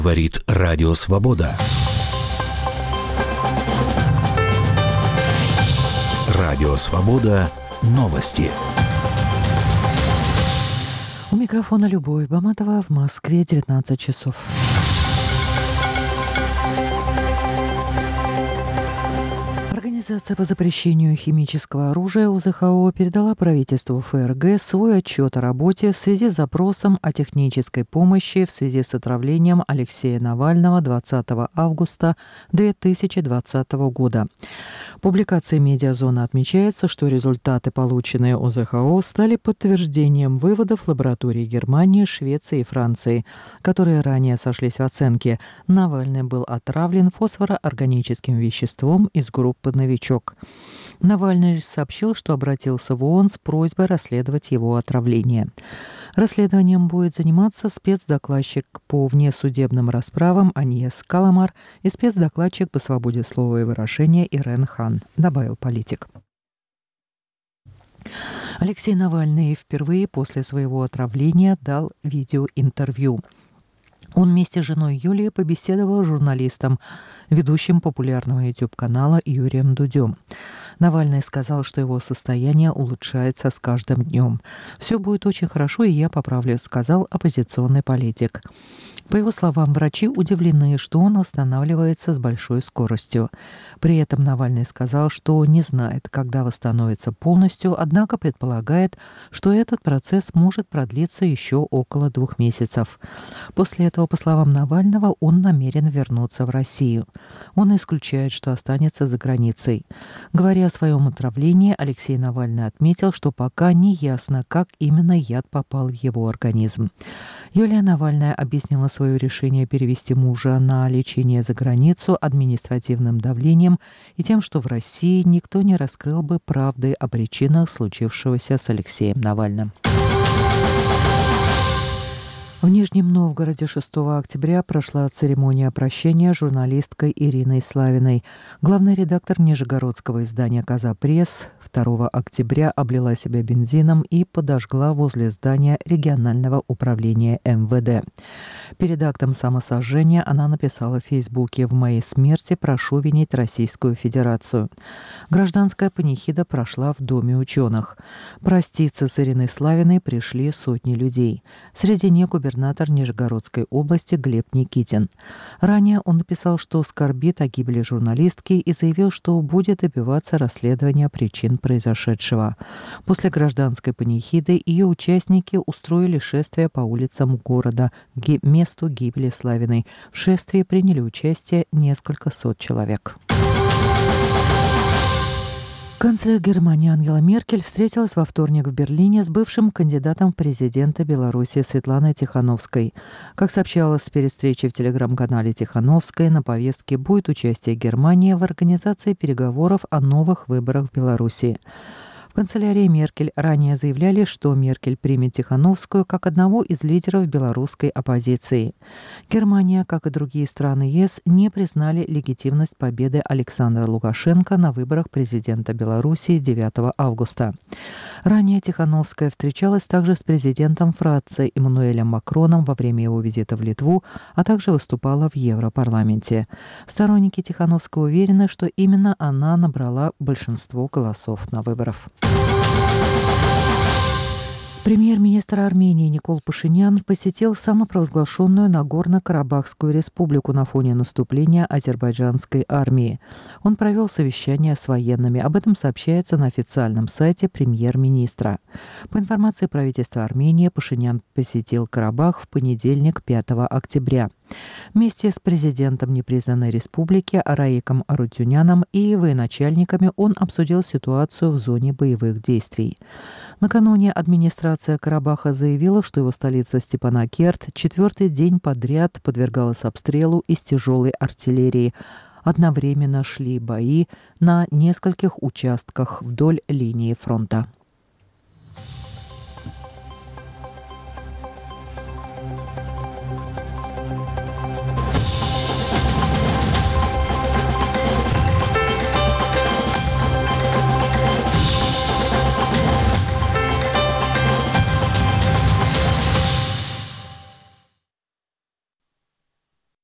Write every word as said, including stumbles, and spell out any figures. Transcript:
Говорит Радио Свобода. Радио Свобода. Новости. У микрофона Любовь Баматова, в Москве девятнадцать часов. Организация по запрещению химического оружия о зэ ха о передала правительству эф эр гэ свой отчет о работе в связи с запросом о технической помощи в связи с отравлением Алексея Навального двадцатого августа две тысячи двадцатого года. В публикации «Медиазона» отмечается, что результаты, полученные о зэ ха о, стали подтверждением выводов лабораторий Германии, Швеции и Франции, которые ранее сошлись в оценке. Навальный был отравлен фосфороорганическим веществом из группы «Новичок». Навальный сообщил, что обратился в о о эн с просьбой расследовать его отравление. Расследованием будет заниматься спецдокладчик по внесудебным расправам Аньес Каламар и спецдокладчик по свободе слова и выражения Ирен Хан, добавил политик. Алексей Навальный впервые после своего отравления дал видеоинтервью. Он вместе с женой Юлией побеседовал с журналистом, ведущим популярного YouTube-канала Юрием Дудем. Навальный сказал, что его состояние улучшается с каждым днем. «Все будет очень хорошо, и я поправлюсь», — сказал оппозиционный политик. По его словам, врачи удивлены, что он восстанавливается с большой скоростью. При этом Навальный сказал, что не знает, когда восстановится полностью, однако предполагает, что этот процесс может продлиться еще около двух месяцев. После этого, по словам Навального, он намерен вернуться в Россию. Он исключает, что останется за границей. Говоря о своем отравлении, Алексей Навальный отметил, что пока не ясно, как именно яд попал в его организм. Юлия Навальная объяснила свое решение перевести мужа на лечение за границу административным давлением и тем, что в России никто не раскрыл бы правды о причинах случившегося с Алексеем Навальным. В Нижнем Новгороде шестого октября прошла церемония прощения журналисткой Ириной Славиной. Главный редактор нижегородского издания «Коза Пресс» второго октября облила себя бензином и подожгла возле здания регионального управления эм вэ дэ. Перед актом самосожжения она написала в Фейсбуке: «В моей смерти прошу винить Российскую Федерацию». Гражданская панихида прошла в Доме ученых. Проститься с Ириной Славиной пришли сотни людей. Среди них губернатор Нижегородской области Глеб Никитин. Ранее он написал, что скорбит о гибели журналистки и заявил, что будет добиваться расследования причин произошедшего. После гражданской панихиды ее участники устроили шествие по улицам города к месту гибели Славиной. В шествии приняли участие несколько сот человек. Канцлер Германии Ангела Меркель встретилась во вторник в Берлине с бывшим кандидатом в президенты Беларуси Светланой Тихановской. Как сообщалось перед встречей в телеграм-канале Тихановской, на повестке будет участие Германии в организации переговоров о новых выборах в Беларуси. В канцелярии Меркель ранее заявляли, что Меркель примет Тихановскую как одного из лидеров белорусской оппозиции. Германия, как и другие страны е эс, не признали легитимность победы Александра Лукашенко на выборах президента Беларуси девятого августа. Ранее Тихановская встречалась также с президентом Франции Эммануэлем Макроном во время его визита в Литву, а также выступала в Европарламенте. Сторонники Тихановской уверены, что именно она набрала большинство голосов на выборах. Премьер-министр Армении Никол Пашинян посетил самопровозглашенную Нагорно-Карабахскую республику на фоне наступления азербайджанской армии. Он провел совещание с военными. Об этом сообщается на официальном сайте премьер-министра. По информации правительства Армении, Пашинян посетил Карабах в понедельник, пятого октября. Вместе с президентом непризнанной республики Араиком Арутюняном и военачальниками он обсудил ситуацию в зоне боевых действий. Накануне администрация Карабаха заявила, что его столица Степанакерт четвертый день подряд подвергалась обстрелу из тяжелой артиллерии. Одновременно шли бои на нескольких участках вдоль линии фронта.